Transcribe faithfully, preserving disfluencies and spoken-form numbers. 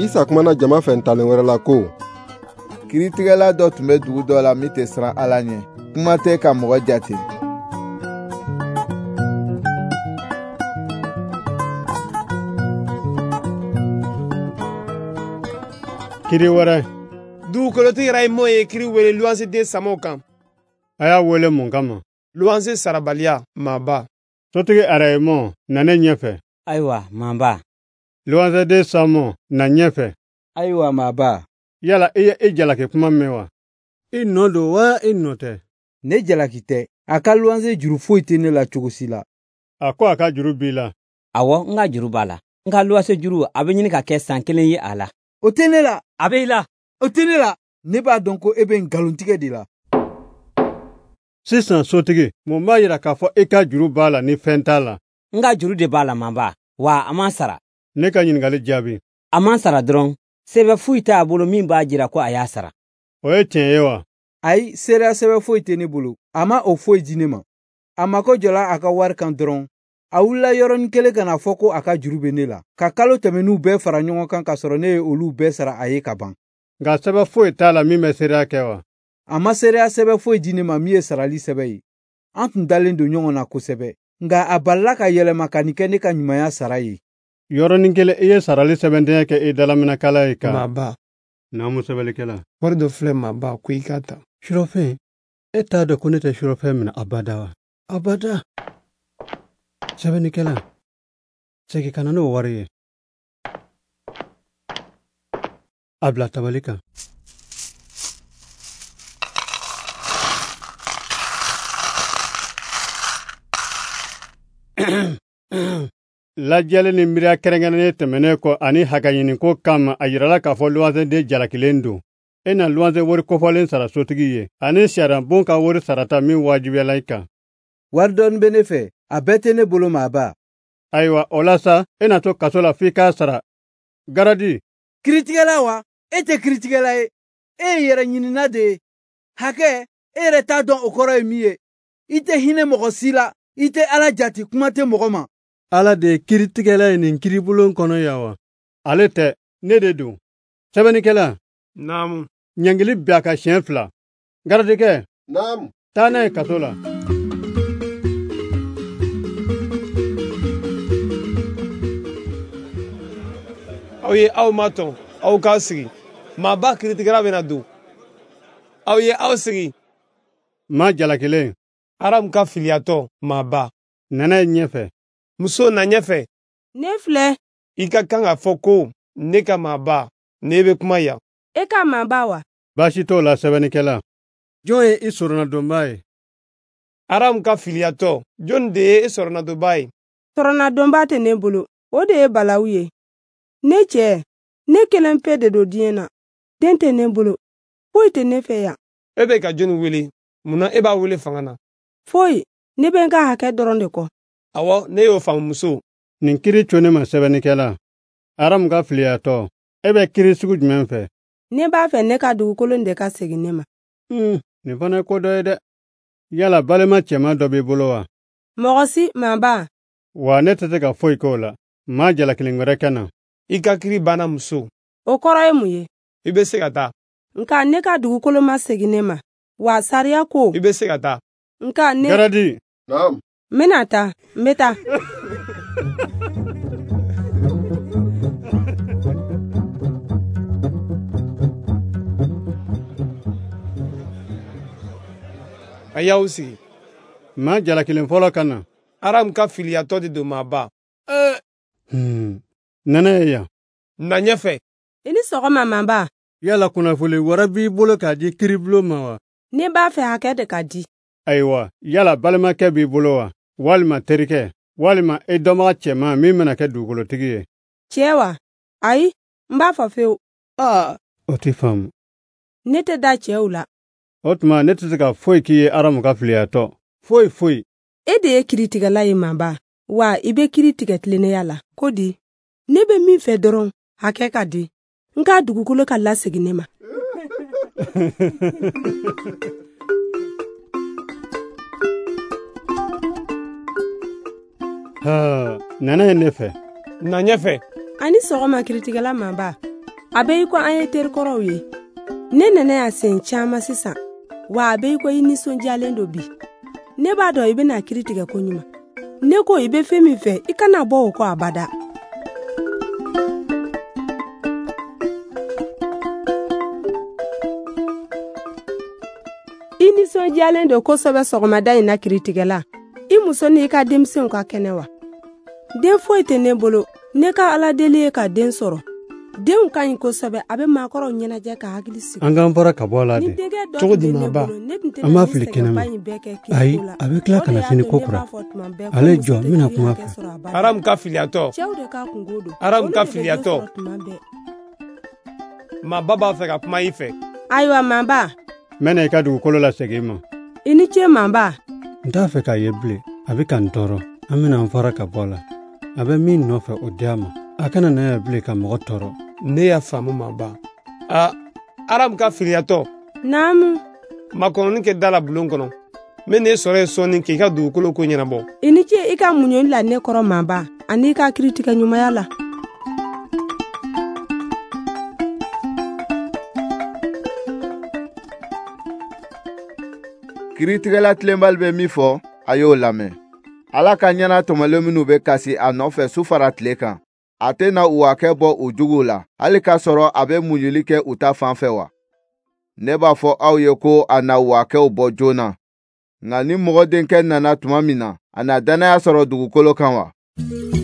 Isa kumana jama fɛ ntalen wɛrɛ la ko: Kiritigɛla dɔ tun bɛ dugu dɔ la min tɛ siran Ala ɲɛ. Kuma tɛ ka mɔgɔ jate. Kiri wɛrɛ. Dugukolotigi yɛrɛ ye mɔɔ ye kiri wele luwanse den samaw kan. A y'a wele mun kama? Luwanse sarabaliya maaba. Sotigi Arayimɔ na ne ɲɛfɛ. Ayiwa maaba. Luwanse den Samɔ na ɲɛfɛ. Ayiwa maaba. Yala i ye i jalaki kuma mɛn wa? I nɔ don wa i nɔ tɛ? Ne jalaki tɛ. A ka luwanse juru foyi tɛ ne la cogo si la. A ko a ka juru b'i la. Awɔ, n ka juru b'a la. N ka luwanse juru a bɛ ɲini ka kɛ san kelen ye a la. O tɛ ne la. A bɛ i la. O tɛ ne la. Ne b'a dɔn ko e bɛ nkalon tigɛ de la. Sisan sotigi, mun b'a yira k'a fɔ i ka juru b'a la ni fɛn t'a la? N ka juru de b'a la maaba, wa a man sara. Ne ka ɲininkali jaabi. A man sara dɔrɔn. Sɛbɛn foyi t'a bolo min b'a jira ko a y'a sara. O ye tiɲɛ ye wa? Ayi, seereya sɛbɛn foyi tɛ ne bolo. A ma o foyi di ne ma. A mako jɔla a ka wari kan dɔrɔn. A wulila yɔrɔnin kelen ka na fɔ ko a ka juru bɛ ne la. Ka kalo tɛmɛnniw bɛɛ fara ɲɔgɔn kan ka sɔrɔ ne ye olu bɛɛ sara a ye ka ban. Nka sɛbɛn foyi t'a la min bɛ seereya kɛ wa? A ma seereya sɛbɛn foyi di ne ma min ye sarali sɛbɛn ye. An tun dalen don ɲɔgɔn na kosɛbɛ. Nka a balila ka yɛlɛma ka nin kɛ ne ka ɲumanya sara ye. Yɔrɔnin kelen i ye sarali sɛbɛntɛɲɛ kɛ i dalaminɛkala ye ka. Maaba. Naamu sɛbɛnnikɛla. Wari dɔ filɛ maaba ko i k'a ta. Surɔfɛn, e t'a dɔn ko ne tɛ surɔfɛn minɛ abada wa? Abada. Sɛbɛnnikɛla, segin ka na n'o wari ye. A bila tabali kan. Lajɛli ni miiriya kɛrɛnkɛrɛnnen tɛmɛnen kɔ ani hakɛɲiniko kama a yirala k'a fɔ luwanse den jalakilen don. E na luwanse wari kofɔlen sara sotigi ye ani sariya bon ka wari sarata min wajibiyala i kan. Wari dɔɔni bɛ ne fɛ, a bɛɛ tɛ ne bolo maaba. Ayiwa, o la sa, e na to kaso la f'i k'a sara. Garadi. Kiritigɛla wa? E tɛ kiritigɛla ye. E ye yɛrɛ ɲinina de ye. Hakɛ, e yɛrɛ t'a dɔn o kɔrɔ ye min ye. I tɛ hinɛ mɔgɔ si la. I tɛ Ala jate, kuma tɛ mɔgɔ ma. Ala de ye kiritigɛla ye nin kiribulon kɔnɔ yan wa? Ale tɛ, ne de don. Sɛbɛnnikɛla. Naamu. Ɲangili bɛ a ka siɲɛ fila. Garadikɛ. Naamu. Taa n'a ye kaso la. Aw ye aw ma tɔn, aw k'aw sigi. Maaba kiritigɛla bɛna don. Aw ye aw sigi. Ma jalakilen. Aramu ka filiyatɔ maaba. Nana ye ɲɛfɛ. Muso na ɲɛfɛ. Ne filɛ. I ka kan k'a fɔ ko ne ka maaba, ne bɛ kuma yan. E ka maaba wa? Baasi t'o la sɛbɛnnikɛla. Jɔn ye i sɔrɔnadonba ye? Aramu ka filiyatɔ, jɔn de ye e sɔrɔnadonba ye? Sɔrɔnadonba tɛ ne bolo, o de ye Balawu ye. Ne cɛ, ne kelen pe de don diɲɛ na. Den tɛ ne bolo, foyi tɛ ne fɛ yan. E bɛ ka jɔnni wele? Munna e b'a wele fanga na? Foyi, ne bɛ n ka hakɛ dɔrɔn de kɔ. Awɔ, ne y'o faamu muso. Nin kiri co ne ma sɛbɛnnikɛla. Aramu ka filiyatɔ, e bɛ kiri sugu jumɛn fɛ? Ne b'a fɛ ne ka dugukolo de ka segin ne ma. Hmm, nin fana ye ko dɔ ye dɛ. Yala balima cɛman dɔ b'i bolo wa? Mɔgɔ si maaba. Wa ne tɛ se ka foyi k'o la. Maa jalakelen wɛrɛ kɛ na. I ka kiri banna muso. O kɔrɔ ye mun ye? I bɛ se ka taa. Nka ne ka dugukolo ma segin ne ma. Wa sariya ko. I bɛ se ka taa. Nka ne. Garadi. Naamu. N bɛna taa, n bɛ taa. A y'aw sigi. Maa jalakilen fɔlɔ ka na. Aramu ka filiyatɔ de don maaba. Ee. Hmm. Nana ye yan. Na ɲɛfɛ. I ni sɔgɔma maaba. Yala kunnafoni wɛrɛ b'i bolo k'a di kiribulon ma wa? Ne b'a fɛ hakɛ de ka di. Ayiwa, yala balimakɛ b'i bolo wa? Walima terikɛ, walima e dɔnbaga cɛman min bɛna kɛ dugukolotigi ye? Cɛ wa? Ayi, n b'a fɔ fewu. Aa, o tɛ faamu. Ne tɛ da cɛw la. O tuma ne tɛ se ka foyi k'i ye Aramu ka filiyatɔ. Foyi foyi. E de ye kiritigɛla ye maaba. Wa i bɛ kiri tigɛ tilennenya la. Ko di? Ne bɛ min fɛ dɔrɔn, hakɛ ka di. N ka dugukolo ka lasegin ne ma. Ha, nana ye ne fɛ. Na ɲɛfɛ. Ani sɔgɔma kiritigɛla maaba. a bɛ i ko an ye terikɔrɔw ye ne nana y'a sen caman sisan wa a bɛ i ko i nisɔndiyalen do bi ne b'a dɔn i bɛna kiri tigɛ ko ɲuman ne ko i bɛ fɛn min fɛ i kana bɔ o kɔ abada i nisɔndiyalen do kosɛbɛ sɔgɔmada in na kiritigɛla i muso ni i ka denmisɛnw ka kɛnɛ wa den foyi tɛ ne bolo ne ka ala deli ye ka den sɔrɔ denw ka ɲi kosɛbɛ a bɛ maakɔrɔw ɲɛnajɛ ka hakili sigi an k'an bɔra ka bɔ a la de cogo di maaba an b'a fili kɛnɛ ma ayi a bɛ tila ka na sini ko kura ale jɔ n bɛna kuma fɛ aramu ka filiyatɔ aramu ka filiyatɔ maaba b'a fɛ ka kuma i fɛ ayiwa maaba n bɛna i ka dugukolo la segin ma i ni ce maaba n t'a fɛ k'a ye bilen a bɛ ka n tɔɔrɔ an bɛna n fara ka bɔ a la a bɛ min nɔfɛ o di a ma a kana na ya bilen ka mɔgɔ tɔɔrɔ ne y'a faamu maaba a aramu ka filiyatɔ naamu makɔnɔni kɛ da la bulon kɔnɔ n bɛ n'e sɔrɔ ye sɔɔni k'i ka dugukolo ko ɲɛnabɔ i ni ce i ka muɲuli la ne kɔrɔ maaba ani i ka kiritigɛ ɲumanya la kiritigɛla tilenbali bɛ min fɔ a y'o lamɛn ala ka ɲɛna tɔmɔlen minnu bɛ kasi a nɔfɛ su fara tile kan a tɛna u hakɛ bɔ u juguw la hali k'a sɔrɔ a bɛ muɲuli kɛ u ta fan fɛ wa ne b'a fɔ aw ye ko a na u hakɛw bɔ joona nka ni mɔgɔ denkɛ nana tuma min na a na danaya sɔrɔ dugukolo kan wa